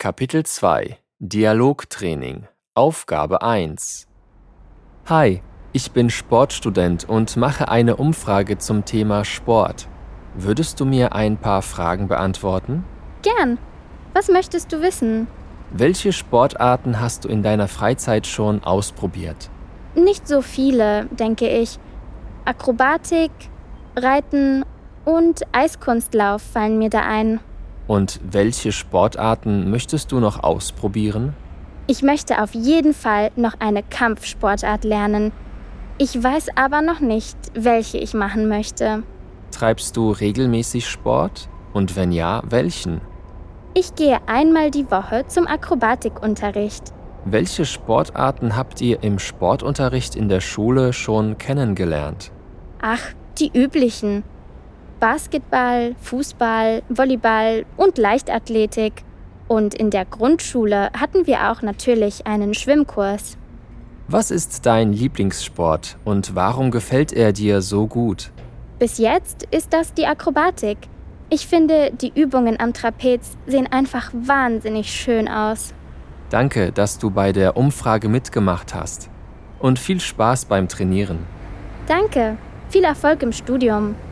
Kapitel 2 Dialogtraining Aufgabe 1 Hi, ich bin Sportstudent und mache eine Umfrage zum Thema Sport. Würdest du mir ein paar Fragen beantworten? Gern. Was möchtest du wissen? Welche Sportarten hast du in deiner Freizeit schon ausprobiert? Nicht so viele, denke ich. Akrobatik, Reiten und Eiskunstlauf fallen mir da ein. Und welche Sportarten möchtest du noch ausprobieren? Ich möchte auf jeden Fall noch eine Kampfsportart lernen. Ich weiß aber noch nicht, welche ich machen möchte. Treibst du regelmäßig Sport? Und wenn ja, welchen? Ich gehe einmal die Woche zum Akrobatikunterricht. Welche Sportarten habt ihr im Sportunterricht in der Schule schon kennengelernt? Ach, die üblichen. Basketball, Fußball, Volleyball und Leichtathletik. Und in der Grundschule hatten wir auch natürlich einen Schwimmkurs. Was ist dein Lieblingssport und warum gefällt er dir so gut? Bis jetzt ist das die Akrobatik. Ich finde, die Übungen am Trapez sehen einfach wahnsinnig schön aus. Danke, dass du bei der Umfrage mitgemacht hast. Und viel Spaß beim Trainieren. Danke, viel Erfolg im Studium.